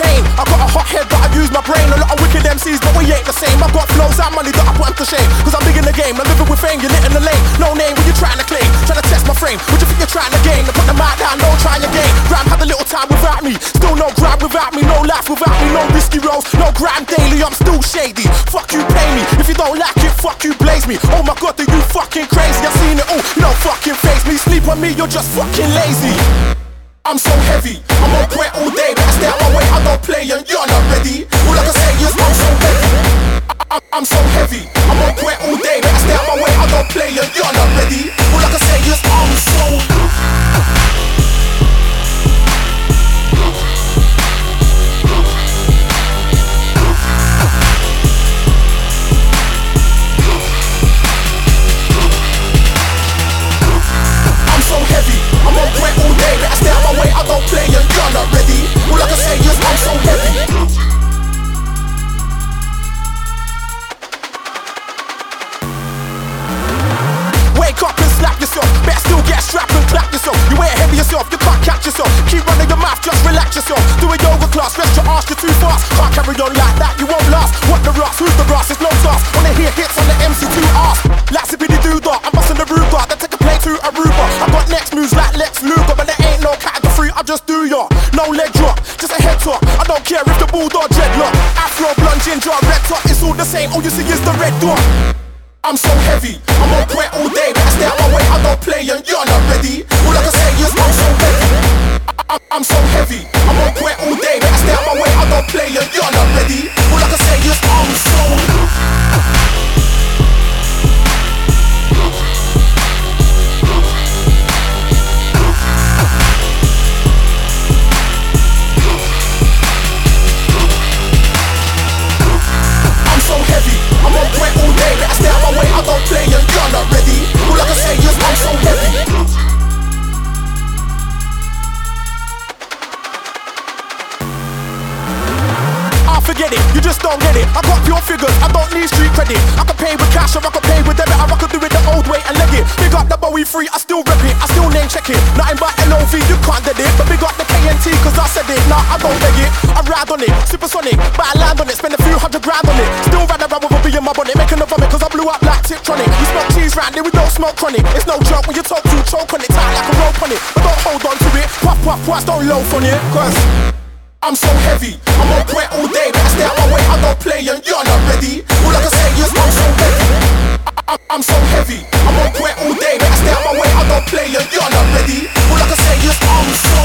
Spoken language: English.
pain. I got a hot head but I use my brain. A lot of wicked MCs but we ain't the same. I got flows and money that I put them to shame. Cause I'm big in the game, I'm living with fame. You're lit in the lane, no name, what you trying to claim? Trying to test my frame, what you think you're trying to gain? To put the mic down, no try again. Gram had a little time without me, still no grab without me. No life without me, no risky rolls, no grind daily. I'm still shady, fuck you pay me. If you don't like it, fuck you blaze me. Oh my god, are you fucking crazy? I've seen it all, you don't fucking face me. Sleep on me, you're just fucking lazy. I'm so heavy, I'm on point all day. Better stay out my way, I don't play and you're not ready. All I can say is I'm so heavy. I'm so heavy, I'm on point all day. Better stay out my way, I don't play and you're not ready. All I can say is I'm so heavy, I'm on point all day. Better stay out my way, I don't play and you're not ready. All I can say is I'm so heavy. Wake up and slap yourself. Better still get strapped and clap yourself. You ain't heavy yourself, you can't catch yourself. Keep running your mouth, just relax yourself. Do a yoga class, rest your ass, you're too fast. Can't carry on like that, you won't last. What the rust, who's the rust, it's no task. Wanna hear hits on the MC2 ass. Like Zippity Doo Dah, I'm busting the Ruger. Then take a plane to Aruba. I got next moves like Lex Luger, but there ain't no category 3, I just do ya. No leg drop, just a head top. I don't care if the bulldog dreadlock. Afro, blonde, ginger, red top, it's all the same, all you see is the red dot. I'm so heavy, I'm on point all day. Better stay out my way, I don't play and you're not ready. All I can say is I'm so heavy. I'm so heavy, I'm on point all day. Better stay out my way, I don't play and you're not ready. All I can say is I'm so heavy, I'm on point all day. Better stay out my way, I don't play and you're not ready. All I can say is I'm so heavy. Forget it, you just don't get it. I got pure figures, I don't need street credit. I can pay with cash or I can pay with debit, or I can do it the old way and leg it. Big up the Bowie free, I still rep it, I still name check it. Nothing but LOV, you can't get it. But big up the KNT, cause I said it. Nah, I don't beg it, I ride on it. Supersonic, but I land on it, spend a few $100 on it. Still ride around with a bee in my bonnet, making a vomit, cause I blew up like Tiptronic. You smoke cheese round it, we don't smoke chronic. It's no joke when you talk to choke on it, tight like a rope on it. But don't hold on to it, puff, puff, puff, don't loaf on it, cause I'm so heavy, I'm on point all day. Better stay out my way, I don't play and you're not ready. All I can say is I'm so heavy. I'm so heavy, I'm on point all day. Better stay out my way, I don't play and you're not ready. All I can say is I'm so